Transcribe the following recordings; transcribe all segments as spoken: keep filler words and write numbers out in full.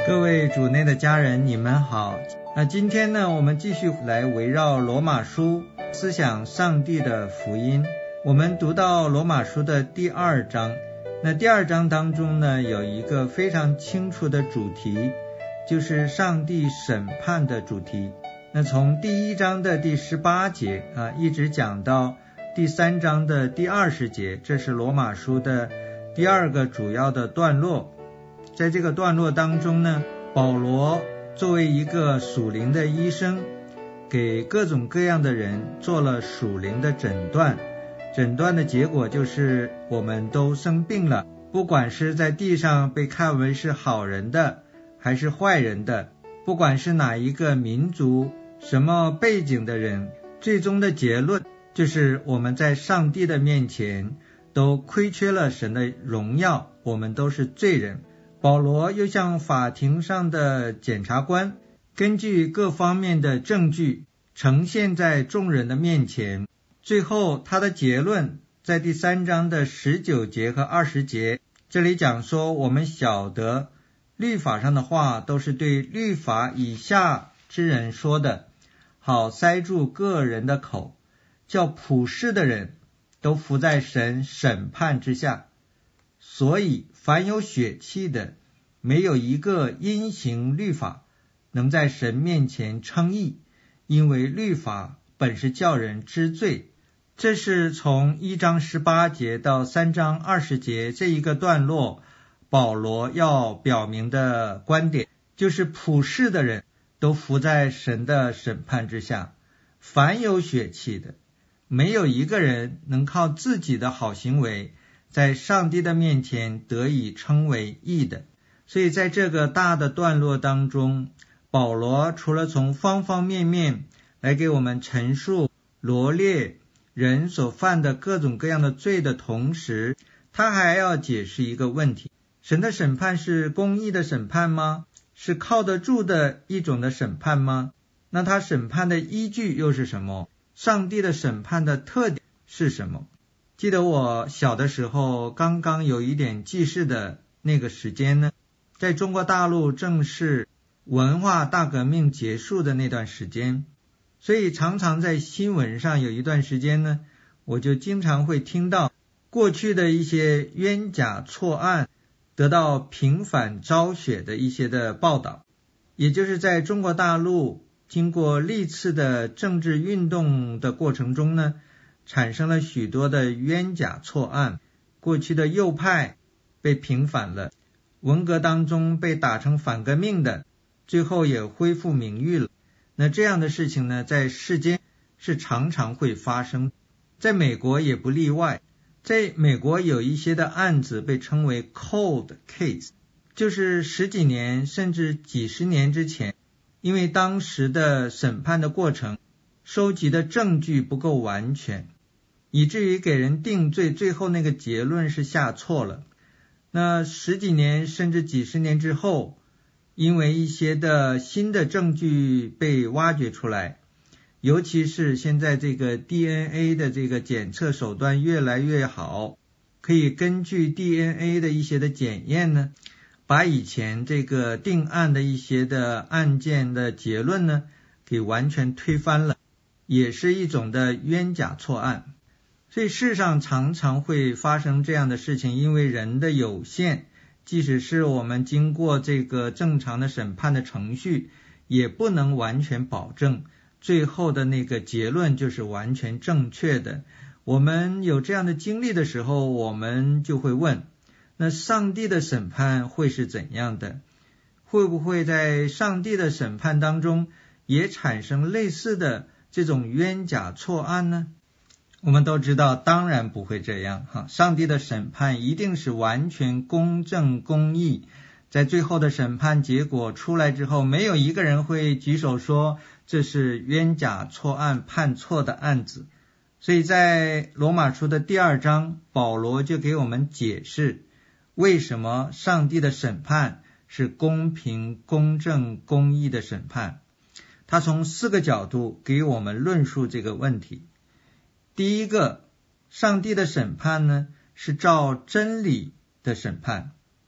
各位主内的家人，你们好。那今天呢，我们继续来围绕罗马书思想上帝的福音。我们读到罗马书的第二章，那第二章当中呢，有一个非常清楚的主题，就是上帝审判的主题。那从第一章的第十八节啊，一直讲到第三章的第二十节，这是罗马书的第二个主要的段落。在这个段落当中呢，保罗作为一个属灵的医生，给各种各样的人做了属灵的诊断。诊断的结果就是我们都生病了，不管是在地上被看为是好人的还是坏人的，不管是哪一个民族什么背景的人，最终的结论就是我们在上帝的面前都亏缺了神的荣耀，我们都是罪人。保罗又像法庭上的检察官，根据各方面的证据呈现在众人的面前，最后他的结论在第三章的十九节和二十节，这里讲说，我们晓得律法上的话都是对律法以下之人说的，好塞住个人的口，叫普世的人都伏在神审判之下。所以凡有血气的，没有一个因行律法能在神面前称义，因为律法本是叫人知罪。这是从一章十八节到三章二十节这一个段落，保罗要表明的观点，就是普世的人都伏在神的审判之下。凡有血气的，没有一个人能靠自己的好行为在上帝的面前得以称为义的。所以在这个大的段落当中，保罗除了从方方面面来给我们陈述罗列人所犯的各种各样的罪的同时，他还要解释一个问题：神的审判是公义的审判吗？是靠得住的一种的审判吗？那他审判的依据又是什么？上帝的审判的特点是什么？记得我小的时候，刚刚有一点记事的那个时间呢，在中国大陆正是文化大革命结束的那段时间，所以常常在新闻上有一段时间呢，我就经常会听到过去的一些冤假错案得到平反昭雪的一些的报道。也就是在中国大陆经过历次的政治运动的过程中呢，产生了许多的冤假错案，过去的右派被平反了，文革当中被打成反革命的，最后也恢复名誉了。那这样的事情呢，在世间是常常会发生，在美国也不例外。在美国有一些的案子被称为 cold case， 就是十几年甚至几十年之前，因为当时的审判的过程收集的证据不够完全，以至于给人定罪，最后那个结论是下错了。那十几年甚至几十年之后，因为一些的新的证据被挖掘出来，尤其是现在这个 D N A 的这个检测手段越来越好，可以根据 D N A 的一些的检验呢，把以前这个定案的一些的案件的结论呢，给完全推翻了，也是一种的冤假错案。所以世上常常会发生这样的事情，因为人的有限，即使是我们经过这个正常的审判的程序，也不能完全保证最后的那个结论就是完全正确的。我们有这样的经历的时候，我们就会问，那上帝的审判会是怎样的？会不会在上帝的审判当中也产生类似的这种冤假错案呢？我们都知道，当然不会这样哈。上帝的审判一定是完全公正公义，在最后的审判结果出来之后，没有一个人会举手说这是冤假错案判错的案子。所以在罗马书的第二章，保罗就给我们解释为什么上帝的审判是公平公正公义的审判。他从四个角度给我们论述这个问题。第一个，上帝的审判呢，是照真理的审判。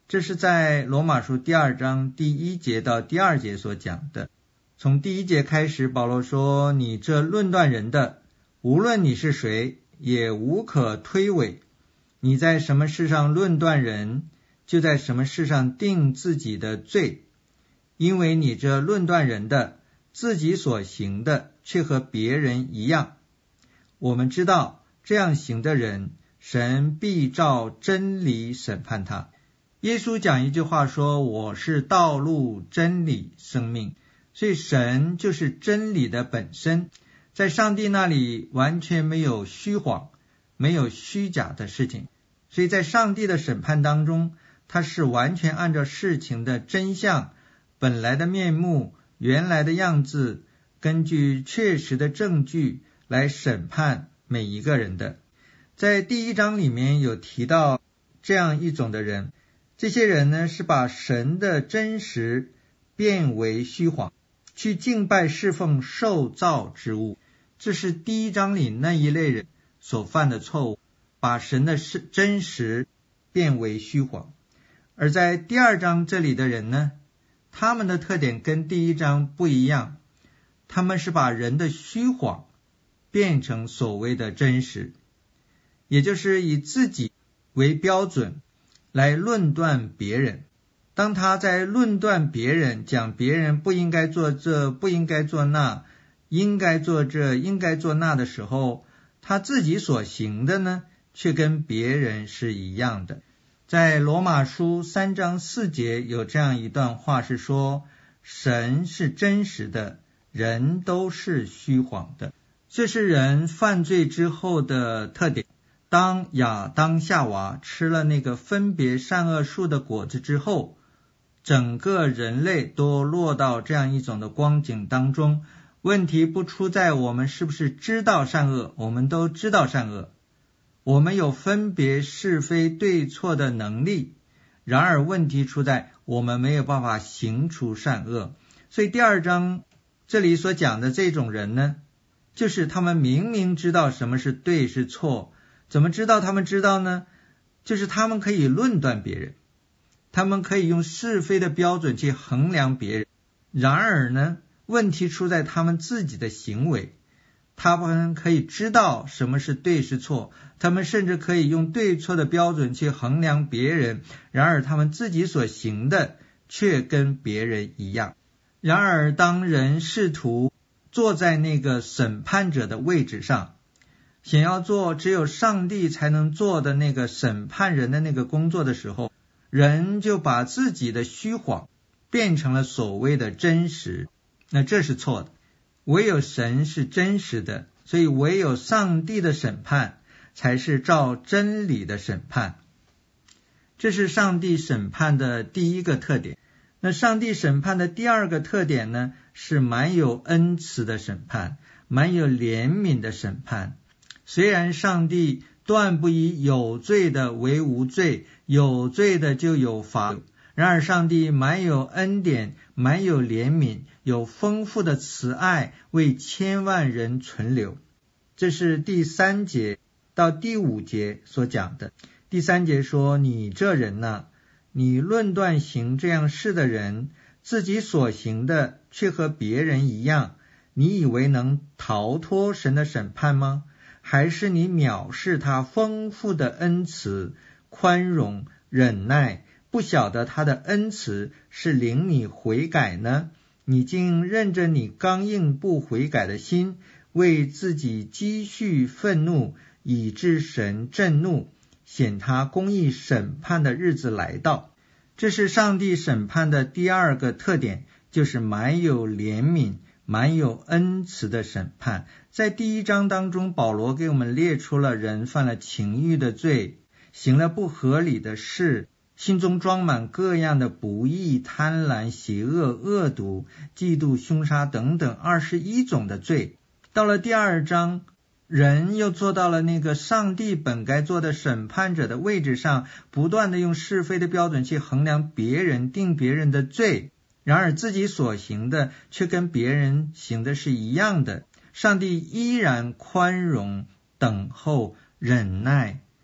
这是在罗马书第二章第一节到第二节所讲的。从第一节开始，保罗说，你这论断人的，无论你是谁，也无可推诿。你在什么事上论断人，就在什么事上定自己的罪。因为你这论断人的，自己所行的却和别人一样。我们知道，这样行的人，神必照真理审判他。耶稣讲一句话说，我是道路、真理、生命。所以神就是真理的本身，在上帝那里完全没有虚谎，没有虚假的事情。所以在上帝的审判当中，他是完全按照事情的真相、本来的面目、原来的样子，根据确实的证据来审判每一个人的。在第一章里面有提到这样一种的人，这些人呢是把神的真实变为虚谎，去敬拜侍奉受造之物。这是第一章里那一类人所犯的错误，把神的真实变为虚谎。而在第二章这里的人呢，他们的特点跟第一章不一样，他们是把人的虚谎变成所谓的真实，也就是以自己为标准来论断别人。当他在论断别人，讲别人不应该做这，不应该做那，应该做这，应该做那的时候，他自己所行的呢，却跟别人是一样的。在罗马书三章四节有这样一段话是说，神是真实的，人都是虚谎的。这是人犯罪之后的特点。当亚当夏娃吃了那个分别善恶树的果子之后，整个人类都落到这样一种的光景当中。问题不出在我们是不是知道善恶，我们都知道善恶，我们有分别是非对错的能力，然而问题出在我们没有办法行出善恶。所以第二章这里所讲的这种人呢，就是他们明明知道什么是对是错。怎么知道他们知道呢？就是他们可以论断别人，他们可以用是非的标准去衡量别人，然而呢，问题出在他们自己的行为。他们可以知道什么是对是错，他们甚至可以用对错的标准去衡量别人，然而他们自己所行的却跟别人一样。然而当人试图坐在那个审判者的位置上，想要做只有上帝才能做的那个审判人的那个工作的时候，人就把自己的虚谎变成了所谓的真实，那这是错的。唯有神是真实的，所以唯有上帝的审判才是照真理的审判。这是上帝审判的第一个特点。那上帝审判的第二个特点呢，是蛮有恩慈的审判，蛮有怜悯的审判。虽然上帝断不以有罪的为无罪，有罪的就有罚，然而上帝蛮有恩典，蛮有怜悯，有丰富的慈爱，为千万人存留。这是第三节到第五节所讲的。第三节说，你这人啊，你论断行这样事的人，自己所行的却和别人一样，你以为能逃脱神的审判吗？还是你藐视他丰富的恩慈、宽容、忍耐，不晓得他的恩慈是领你悔改呢？你竟任着你刚硬不悔改的心，为自己积蓄愤怒，以致神震怒，显他公义审判的日子来到。这是上帝审判的第二个特点，就是蛮有怜悯、蛮有恩慈的审判。在第一章当中，保罗给我们列出了人犯了情欲的罪，行了不合理的事，心中装满各样的不义、贪婪、邪恶、恶毒、嫉妒、凶杀等等二十一种的罪。到了第二章，人又坐到了那个上帝本该做的审判者的位置上，不断的用是非的标准去衡量别人，定别人的罪，然而自己所行的却跟别人行的是一样的。上帝依然宽容、等候、忍耐，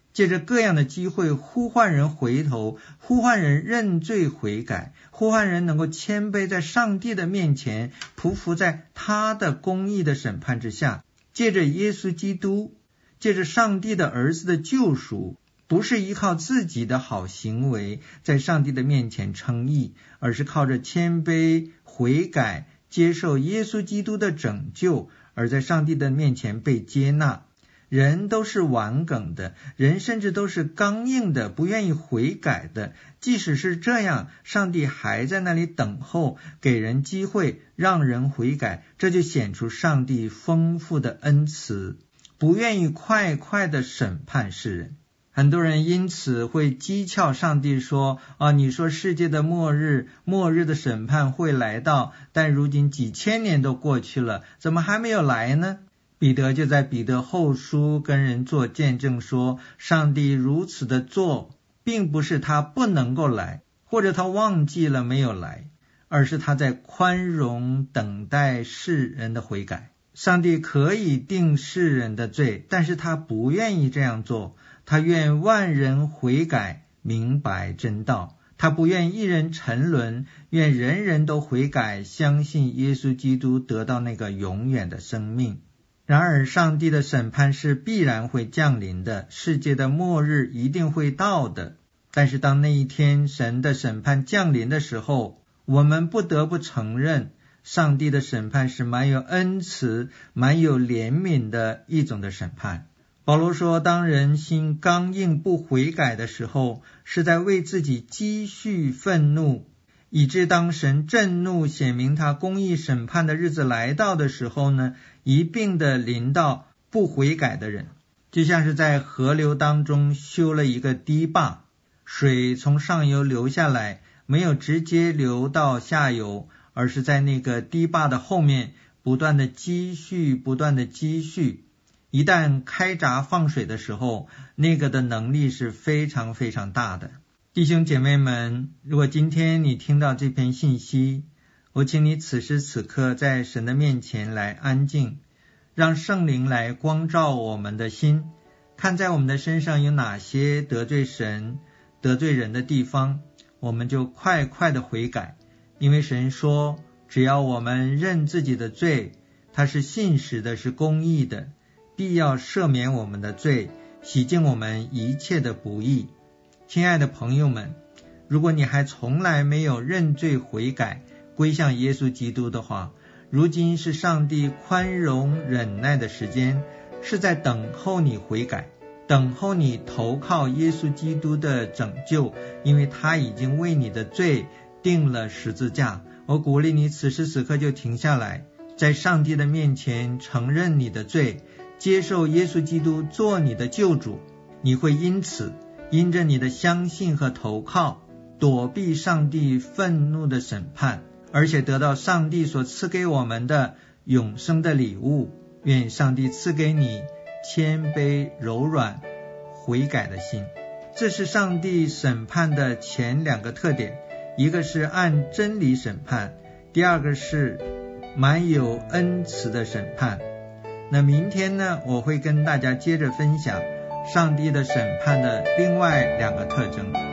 借着各样的机会呼唤人回头，呼唤人认罪悔改，呼唤人能够谦卑在上帝的面前，匍匐在他的公义的审判之下。借着耶稣基督，借着上帝的儿子的救赎，不是依靠自己的好行为在上帝的面前称义，而是靠着谦卑悔改，接受耶稣基督的拯救，而在上帝的面前被接纳。人都是顽梗的，人甚至都是刚硬的，不愿意悔改的。即使是这样，上帝还在那里等候，给人机会，让人悔改，这就显出上帝丰富的恩慈，不愿意快快的审判世人。很多人因此会讥诮上帝说，啊，你说世界的末日，末日的审判会来到，但如今几千年都过去了，怎么还没有来呢？彼得就在彼得后书跟人做见证说，上帝如此的做，并不是他不能够来，或者他忘记了没有来，而是他在宽容等待世人的悔改。上帝可以定世人的罪，但是他不愿意这样做，他愿万人悔改，明白真道。他不愿一人沉沦，愿人人都悔改，相信耶稣基督，得到那个永远的生命。然而上帝的审判是必然会降临的，世界的末日一定会到的。但是当那一天神的审判降临的时候，我们不得不承认，上帝的审判是蛮有恩慈、蛮有怜悯的一种的审判。保罗说，当人心刚硬不悔改的时候，是在为自己积蓄愤怒，以致当神震怒显明他公义审判的日子来到的时候呢，一并的临到不悔改的人。就像是在河流当中修了一个堤坝，水从上游流下来，没有直接流到下游，而是在那个堤坝的后面不断的积蓄不断的积蓄，一旦开闸放水的时候，那个的能力是非常非常大的。弟兄姐妹们，如果今天你听到这篇信息，我请你此时此刻在神的面前来安静，让圣灵来光照我们的心，看在我们的身上有哪些得罪神得罪人的地方，我们就快快的悔改。因为神说，只要我们认自己的罪，他是信实的，是公义的，必要赦免我们的罪，洗净我们一切的不义。亲爱的朋友们，如果你还从来没有认罪悔改，归向耶稣基督的话，如今是上帝宽容忍耐的时间，是在等候你悔改，等候你投靠耶稣基督的拯救，因为他已经为你的罪定了十字架。我鼓励你此时此刻就停下来，在上帝的面前承认你的罪，接受耶稣基督做你的救主。你会因此因着你的相信和投靠，躲避上帝愤怒的审判，而且得到上帝所赐给我们的永生的礼物。愿上帝赐给你谦卑柔软悔改的心。这是上帝审判的前两个特点，一个是按真理审判，第二个是蛮有恩慈的审判。那明天呢，我会跟大家接着分享上帝的审判的另外两个特征。